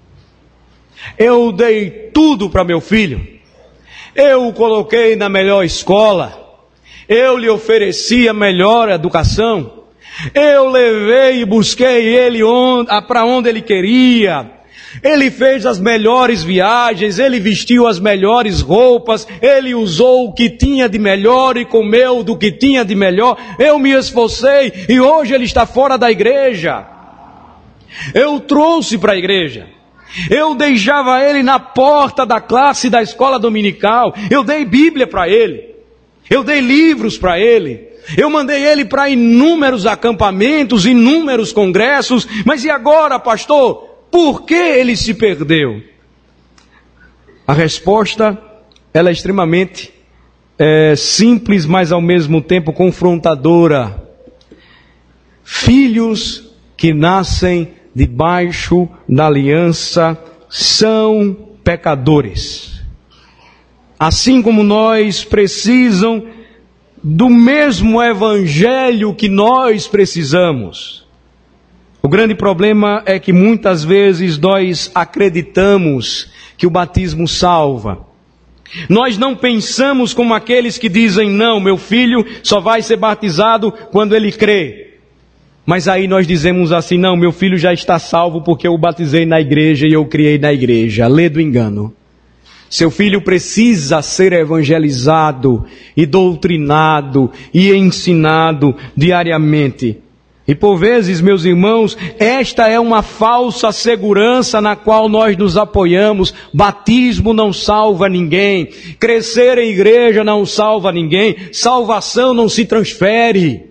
[SPEAKER 1] Eu dei tudo para meu filho. Eu o coloquei na melhor escola. Eu lhe ofereci a melhor educação. Eu levei e busquei ele para onde ele queria. Ele fez as melhores viagens, ele vestiu as melhores roupas, ele usou o que tinha de melhor e comeu do que tinha de melhor. Eu me esforcei e hoje ele está fora da igreja. Eu o trouxe para a igreja. Eu deixava ele na porta da classe da escola dominical. Eu dei Bíblia para ele. Eu dei livros para ele. Eu mandei ele para inúmeros acampamentos, inúmeros congressos. Mas e agora, pastor? por que ele se perdeu? A resposta, ela é extremamente é, simples, mas ao mesmo tempo confrontadora. Filhos que nascem debaixo da aliança são pecadores. Assim como nós, precisam do mesmo evangelho que nós precisamos. O grande problema é que muitas vezes nós acreditamos que o batismo salva. Nós não pensamos como aqueles que dizem, não, meu filho só vai ser batizado quando ele crê. Mas aí nós dizemos assim, não, meu filho já está salvo porque eu o batizei na igreja e eu criei na igreja. Lê do engano. Seu filho precisa ser evangelizado e doutrinado e ensinado diariamente. E por vezes, meus irmãos, esta é uma falsa segurança na qual nós nos apoiamos. Batismo não salva ninguém. Crescer em igreja não salva ninguém. Salvação não se transfere.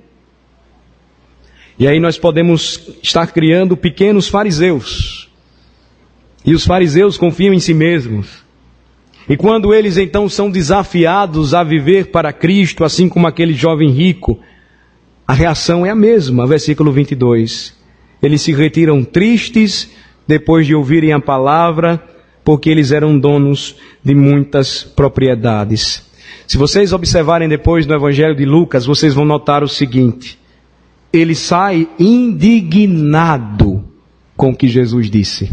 [SPEAKER 1] E aí nós podemos estar criando pequenos fariseus. E os fariseus confiam em si mesmos. E quando eles então são desafiados a viver para Cristo, assim como aquele jovem rico, a reação é a mesma, versículo vinte e dois. Eles se retiram tristes depois de ouvirem a palavra, porque eles eram donos de muitas propriedades. Se vocês observarem depois no Evangelho de Lucas, vocês vão notar o seguinte. Ele sai indignado com o que Jesus disse.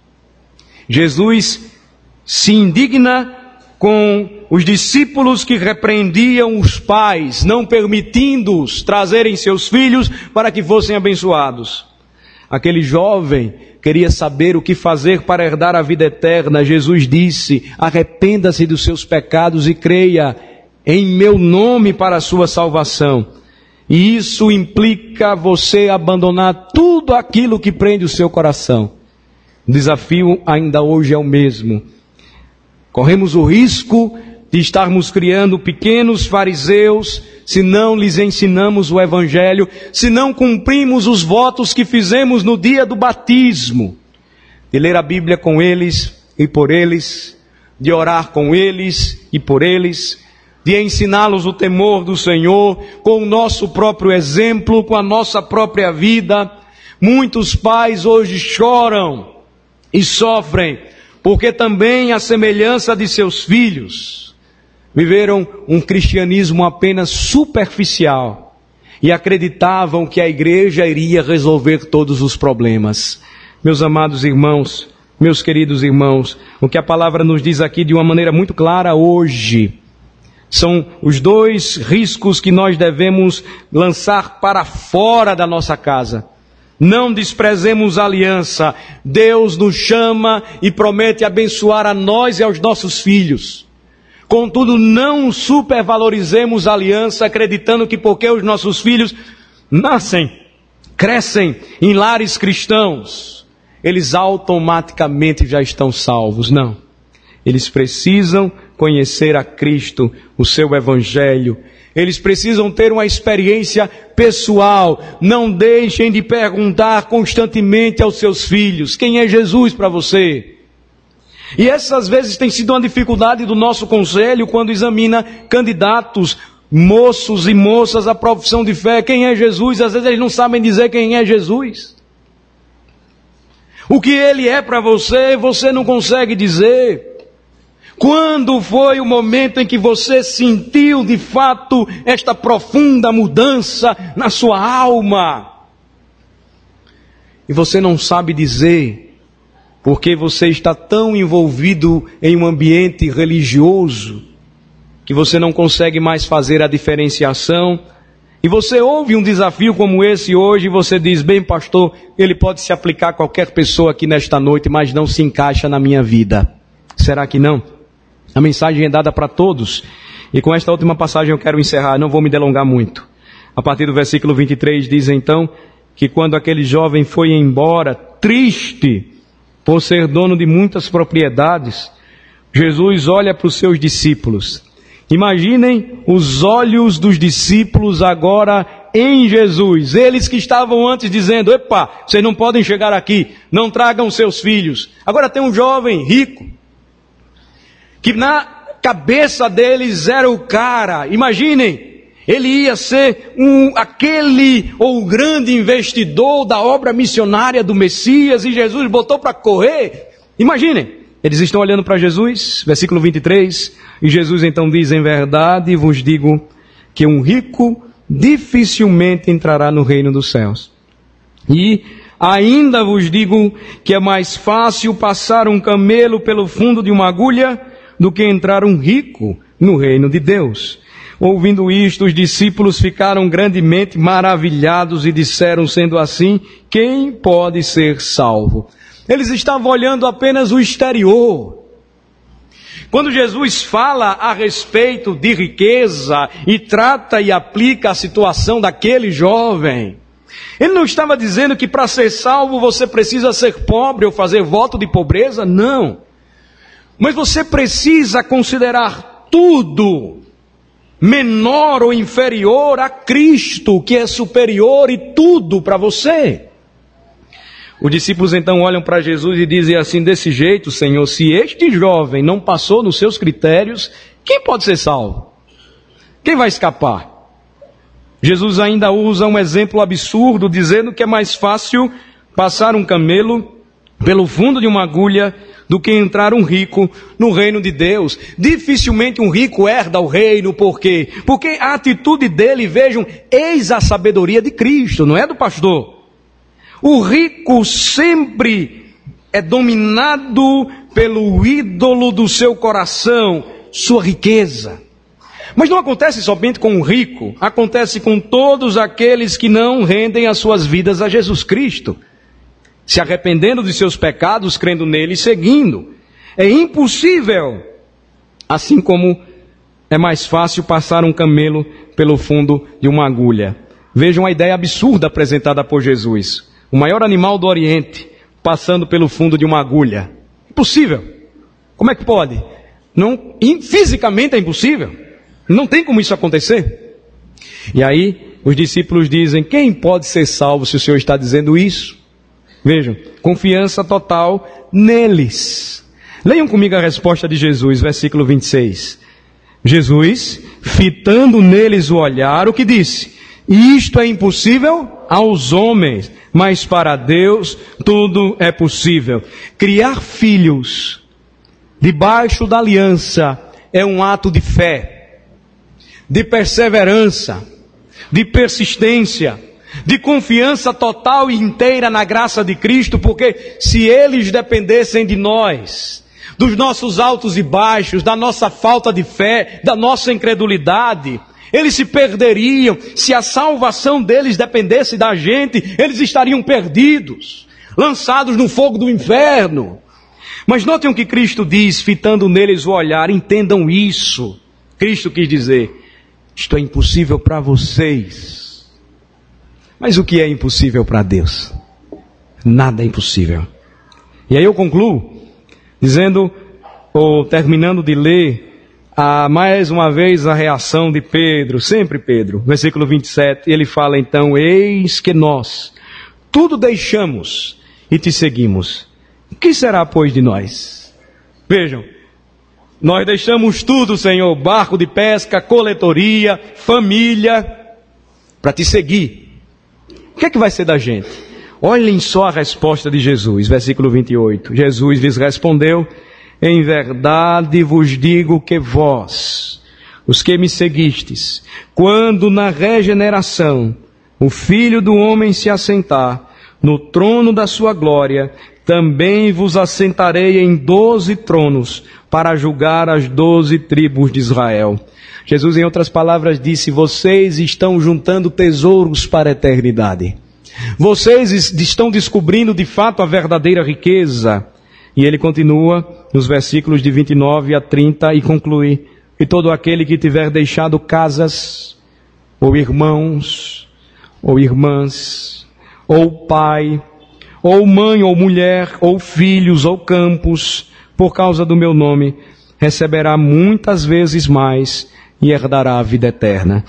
[SPEAKER 1] Jesus se indigna com os discípulos que repreendiam os pais, não permitindo-os trazerem seus filhos para que fossem abençoados. Aquele jovem queria saber o que fazer para herdar a vida eterna. Jesus disse, arrependa-se dos seus pecados e creia em meu nome para a sua salvação. E isso implica você abandonar tudo aquilo que prende o seu coração. O desafio ainda hoje é o mesmo. Corremos o risco de estarmos criando pequenos fariseus se não lhes ensinamos o Evangelho, se não cumprimos os votos que fizemos no dia do batismo, de ler a Bíblia com eles e por eles, de orar com eles e por eles, de ensiná-los o temor do Senhor, com o nosso próprio exemplo, com a nossa própria vida. Muitos pais hoje choram e sofrem, porque também, à semelhança de seus filhos, viveram um cristianismo apenas superficial e acreditavam que a igreja iria resolver todos os problemas. Meus amados irmãos, meus queridos irmãos, o que a palavra nos diz aqui de uma maneira muito clara hoje, são os dois riscos que nós devemos lançar para fora da nossa casa. Não desprezemos a aliança. Deus nos chama e promete abençoar a nós e aos nossos filhos. Contudo, não supervalorizemos a aliança, acreditando que porque os nossos filhos nascem, crescem em lares cristãos, eles automaticamente já estão salvos. Não. Eles precisam conhecer a Cristo, o seu Evangelho. Eles precisam ter uma experiência pessoal. Não deixem de perguntar constantemente aos seus filhos, quem é Jesus para você? E essas vezes tem sido uma dificuldade do nosso conselho quando examina candidatos, moços e moças à profissão de fé. Quem é Jesus? Às vezes eles não sabem dizer quem é Jesus. O que Ele é para você, você não consegue dizer. Quando foi o momento em que você sentiu de fato esta profunda mudança na sua alma? E você não sabe dizer, porque você está tão envolvido em um ambiente religioso, que você não consegue mais fazer a diferenciação. E você ouve um desafio como esse hoje e você diz, bem pastor, ele pode se aplicar a qualquer pessoa aqui nesta noite, mas não se encaixa na minha vida. Será que não? A mensagem é dada para todos. E com esta última passagem eu quero encerrar, não vou me delongar muito. A partir do versículo vinte e três diz então, que quando aquele jovem foi embora, triste, por ser dono de muitas propriedades, Jesus olha para os seus discípulos. Imaginem os olhos dos discípulos agora em Jesus. Eles que estavam antes dizendo, epa, vocês não podem chegar aqui, não tragam seus filhos. Agora tem um jovem rico, que na cabeça deles era o cara. Imaginem, ele ia ser um, aquele ou grande investidor da obra missionária do Messias, e Jesus botou para correr. Imaginem, eles estão olhando para Jesus, versículo vinte e três, e Jesus então diz, em verdade vos digo que um rico dificilmente entrará no reino dos céus. E ainda vos digo que é mais fácil passar um camelo pelo fundo de uma agulha do que entrar um rico no reino de Deus. Ouvindo isto, os discípulos ficaram grandemente maravilhados e disseram, sendo assim, quem pode ser salvo? Eles estavam olhando apenas o exterior. Quando Jesus fala a respeito de riqueza e trata e aplica a situação daquele jovem, ele não estava dizendo que para ser salvo você precisa ser pobre ou fazer voto de pobreza, não. Mas você precisa considerar tudo menor ou inferior a Cristo, que é superior, e tudo para você. Os discípulos então olham para Jesus e dizem assim, desse jeito, Senhor, se este jovem não passou nos seus critérios, quem pode ser salvo? Quem vai escapar? Jesus ainda usa um exemplo absurdo, dizendo que é mais fácil passar um camelo pelo fundo de uma agulha do que entrar um rico no reino de Deus. Dificilmente um rico herda o reino, por quê? Porque a atitude dele, vejam, eis a sabedoria de Cristo, não é do pastor. O rico sempre é dominado pelo ídolo do seu coração, sua riqueza. Mas não acontece somente com o rico, acontece com todos aqueles que não rendem as suas vidas a Jesus Cristo, se arrependendo de seus pecados, crendo nele e seguindo. É impossível, assim como é mais fácil passar um camelo pelo fundo de uma agulha. Vejam a ideia absurda apresentada por Jesus. O maior animal do Oriente, passando pelo fundo de uma agulha. Impossível. Como é que pode? Não, fisicamente é impossível. Não tem como isso acontecer. E aí, os discípulos dizem, quem pode ser salvo se o Senhor está dizendo isso? Vejam, confiança total neles. Leiam comigo a resposta de Jesus, versículo vinte e seis. Jesus, fitando neles o olhar, o que disse? Isto é impossível aos homens, mas para Deus tudo é possível. Criar filhos debaixo da aliança é um ato de fé, de perseverança, de persistência, de confiança total e inteira na graça de Cristo, porque se eles dependessem de nós, dos nossos altos e baixos, da nossa falta de fé, da nossa incredulidade, eles se perderiam. Se a salvação deles dependesse da gente, eles estariam perdidos, lançados no fogo do inferno. Mas notem o que Cristo diz, fitando neles o olhar, entendam isso. Cristo quis dizer, isto é impossível para vocês. Mas o que é impossível para Deus? Nada é impossível. E aí eu concluo, dizendo, ou terminando de ler, Ah, mais uma vez a reação de Pedro, sempre Pedro, versículo vinte e sete, ele fala então, eis que nós tudo deixamos e te seguimos. O que será, pois, de nós? Vejam, nós deixamos tudo, Senhor, barco de pesca, coletoria, família, para te seguir. O que é que vai ser da gente? Olhem só a resposta de Jesus, versículo vinte e oito. Jesus lhes respondeu, em verdade vos digo que vós, os que me seguistes, quando na regeneração o Filho do Homem se assentar no trono da sua glória, também vos assentarei em doze tronos para julgar as doze tribos de Israel. Jesus, em outras palavras, disse, vocês estão juntando tesouros para a eternidade. Vocês estão descobrindo de fato a verdadeira riqueza. E ele continua nos versículos de vinte e nove a trinta e conclui, e todo aquele que tiver deixado casas, ou irmãos, ou irmãs, ou pai, ou mãe, ou mulher, ou filhos, ou campos, por causa do meu nome, receberá muitas vezes mais e herdará a vida eterna.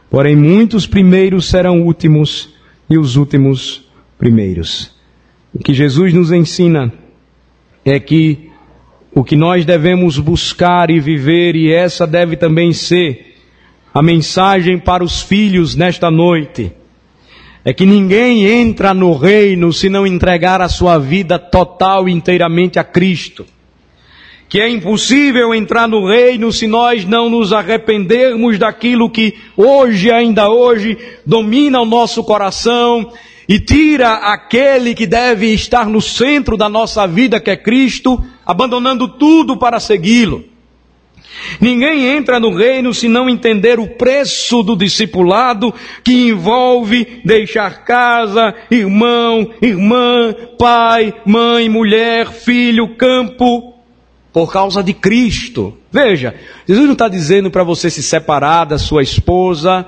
[SPEAKER 1] Porém, muitos primeiros serão últimos e os últimos primeiros. O que Jesus nos ensina é que o que nós devemos buscar e viver, e essa deve também ser a mensagem para os filhos nesta noite, é que ninguém entra no reino se não entregar a sua vida total e inteiramente a Cristo. Que é impossível entrar no reino se nós não nos arrependermos daquilo que hoje, ainda hoje, domina o nosso coração e tira aquele que deve estar no centro da nossa vida, que é Cristo, abandonando tudo para segui-lo. Ninguém entra no reino se não entender o preço do discipulado, que envolve deixar casa, irmão, irmã, pai, mãe, mulher, filho, campo, por causa de Cristo. Veja, Jesus não está dizendo para você se separar da sua esposa,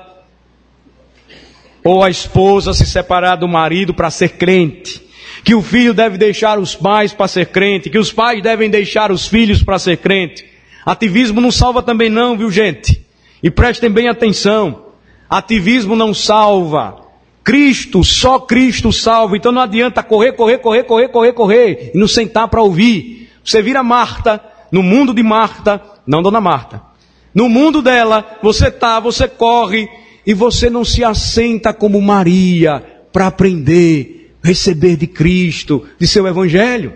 [SPEAKER 1] ou a esposa se separar do marido para ser crente, que o filho deve deixar os pais para ser crente, que os pais devem deixar os filhos para ser crente. Ativismo não salva também não, viu gente? E prestem bem atenção, ativismo não salva. Cristo, só Cristo salva. Então não adianta correr, correr, correr, correr, correr, correr e não sentar para ouvir. Você vira Marta, no mundo de Marta, não Dona Marta. No mundo dela, você tá, você corre e você não se assenta como Maria para aprender, receber de Cristo, de seu Evangelho.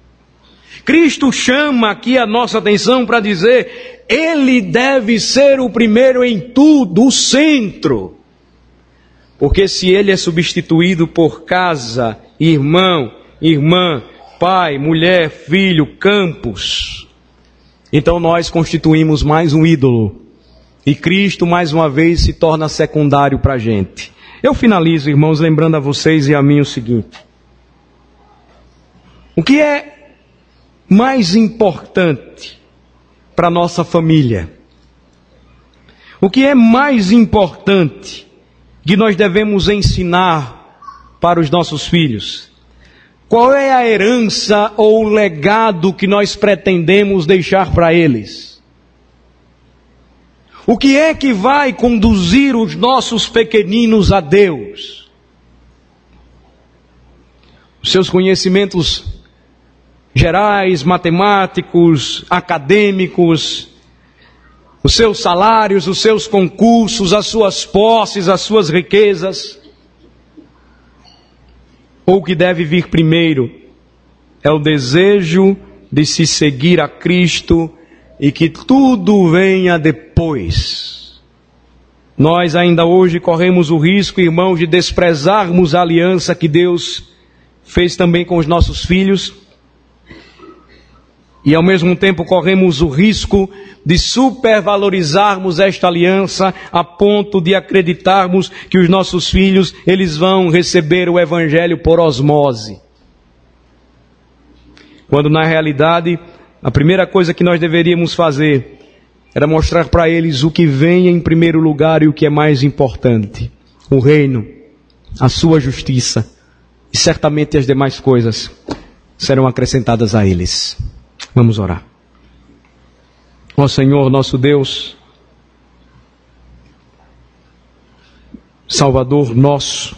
[SPEAKER 1] Cristo chama aqui a nossa atenção para dizer, Ele deve ser o primeiro em tudo, o centro. Porque se Ele é substituído por casa, irmão, irmã, pai, mulher, filho, campos, então nós constituímos mais um ídolo. E Cristo, mais uma vez, se torna secundário para a gente. Eu finalizo, irmãos, lembrando a vocês e a mim o seguinte. O que é mais importante para a nossa família? O que é mais importante que nós devemos ensinar para os nossos filhos? Qual é a herança ou o legado que nós pretendemos deixar para eles? O que é que vai conduzir os nossos pequeninos a Deus? Os seus conhecimentos gerais, matemáticos, acadêmicos, os seus salários, os seus concursos, as suas posses, as suas riquezas. Ou o que deve vir primeiro é o desejo de se seguir a Cristo e que tudo venha depois. Nós ainda hoje corremos o risco, irmãos, de desprezarmos a aliança que Deus fez também com os nossos filhos. E ao mesmo tempo corremos o risco de supervalorizarmos esta aliança a ponto de acreditarmos que os nossos filhos, eles vão receber o Evangelho por osmose. Quando na realidade, a primeira coisa que nós deveríamos fazer era mostrar para eles o que vem em primeiro lugar e o que é mais importante. O reino, a sua justiça e certamente as demais coisas serão acrescentadas a eles. Vamos orar. Ó Senhor, nosso Deus, Salvador nosso,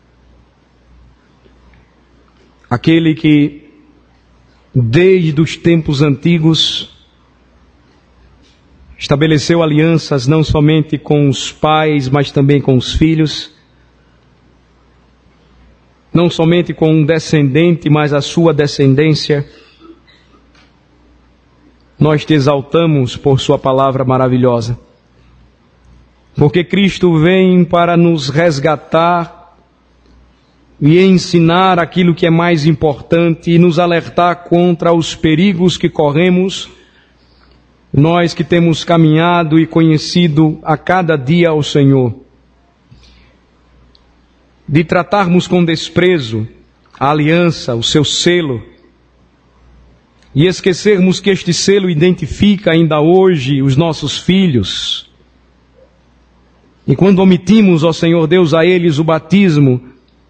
[SPEAKER 1] aquele que desde os tempos antigos estabeleceu alianças não somente com os pais, mas também com os filhos, não somente com um descendente, mas a sua descendência. Nós te exaltamos por sua palavra maravilhosa, porque Cristo vem para nos resgatar e ensinar aquilo que é mais importante e nos alertar contra os perigos que corremos, nós que temos caminhado e conhecido a cada dia ao Senhor, de tratarmos com desprezo a aliança, o seu selo, e esquecermos que este selo identifica ainda hoje os nossos filhos. E quando omitimos, ó Senhor Deus, a eles o batismo,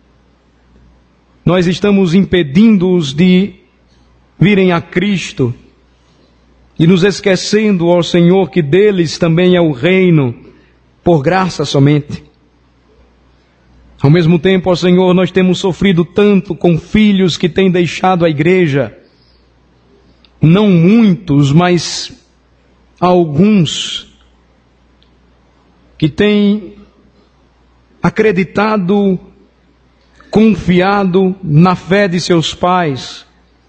[SPEAKER 1] nós estamos impedindo-os de virem a Cristo e nos esquecendo, ó Senhor, que deles também é o reino, por graça somente. Ao mesmo tempo, ó Senhor, nós temos sofrido tanto com filhos que têm deixado a igreja. Não muitos, mas alguns que têm acreditado, confiado na fé de seus pais,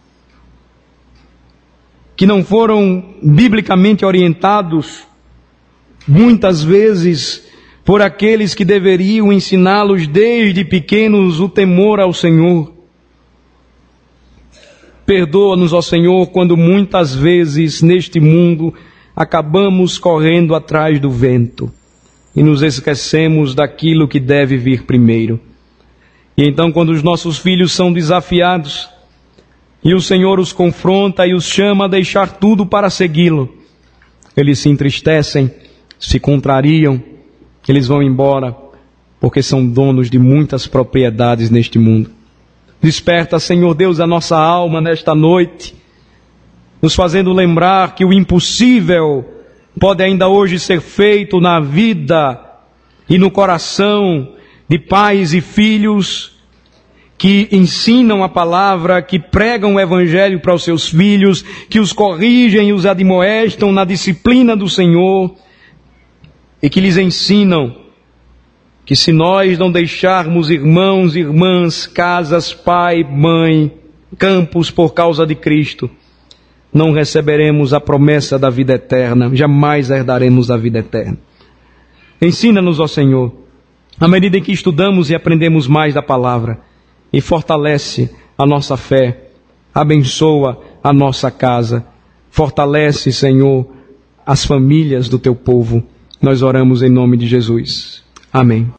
[SPEAKER 1] que não foram biblicamente orientados, muitas vezes por aqueles que deveriam ensiná-los desde pequenos o temor ao Senhor. Perdoa-nos, ó Senhor, quando muitas vezes neste mundo acabamos correndo atrás do vento e nos esquecemos daquilo que deve vir primeiro. E então, quando os nossos filhos são desafiados e o Senhor os confronta e os chama a deixar tudo para segui-lo, eles se entristecem, se contrariam, eles vão embora, porque são donos de muitas propriedades neste mundo. Desperta, Senhor Deus, a nossa alma nesta noite, nos fazendo lembrar que o impossível pode ainda hoje ser feito na vida e no coração de pais e filhos que ensinam a palavra, que pregam o evangelho para os seus filhos, que os corrigem e os admoestam na disciplina do Senhor, e que lhes ensinam que se nós não deixarmos irmãos, irmãs, casas, pai, mãe, campos por causa de Cristo, não receberemos a promessa da vida eterna, jamais herdaremos a vida eterna. Ensina-nos, ó Senhor, à medida em que estudamos e aprendemos mais da palavra, e fortalece a nossa fé, abençoa a nossa casa, fortalece, Senhor, as famílias do Teu povo. Nós oramos em nome de Jesus. Amém.